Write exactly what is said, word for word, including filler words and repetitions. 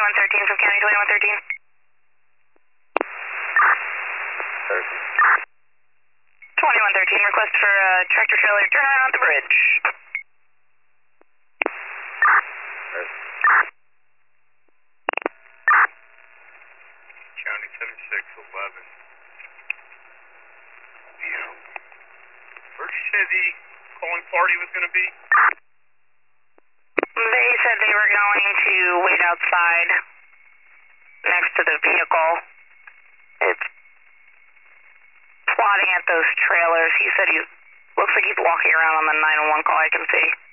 twenty-one thirteen from County twenty-one thirteen. twenty-one thirteen, request for a uh, tractor trailer turn around on the bridge. County seventy-six eleven. Yeah. Where'd you say the calling party was going to be? They said they were going to wait outside next to the vehicle. It's plotting at those trailers. He said he looks like he's walking around on the nine one one call I can see.